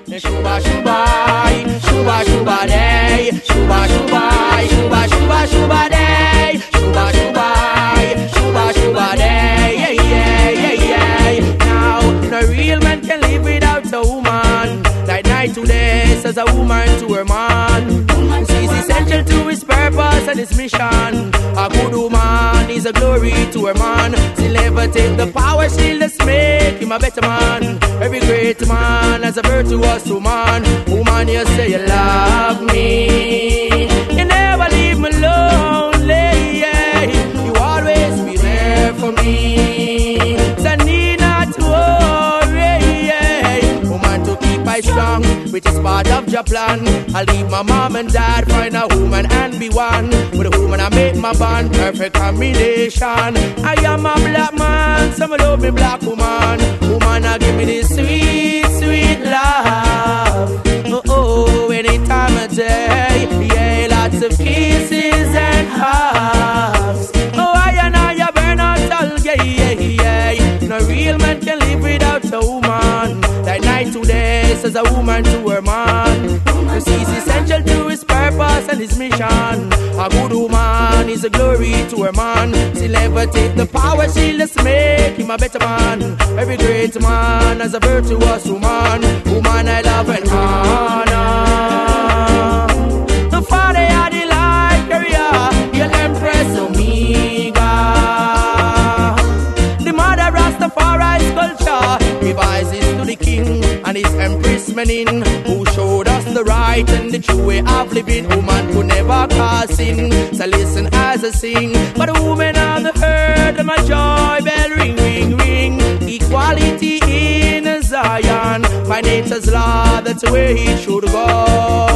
Shuba shubai, shuba shuba day, shuba shubai, shuba shuba shuba day, shuba shubai, shuba shuba day, yeah yeah yeah yeah. Now no real man can live without a woman. Like night to day says a woman to her man. She's essential to his purpose and his mission. A good woman is a glory to her man. She'll never take the power, she'll just make him a better man. Every great man has a virtuous woman. Woman, you say you love me, you never leave me lonely, yeah. You always be there for me, so need not to worry, yeah. Woman, to keep I strong, which is part of your plan. I'll leave my mom and dad, find a woman and be one. With a woman I make my bond, perfect combination. I am a black man, some love me black woman. Woman, I give me this sweet, sweet love. Oh, oh, any time of day, yeah, lots of kisses and hugs. Oh, I burn out all, yeah, yeah, yeah. No real man can live without a woman. Like night to day, says a woman to her man. She's essential to his purpose and his mission. A good woman is a glory to her man. She'll never take the power, she'll just make him a better man. Every great man has a virtuous woman. Woman I love and honor. The father had the light carrier, your Empress Omega. The mother Rastafari's culture revises to the king and his Empress Menin, who showed us the right and the true way of living. Woman could never cause sin, so listen as I sing. But the woman on the earth, my joy bell ring, ring, ring. Equality in Zion, by nature's law, that's where it should go.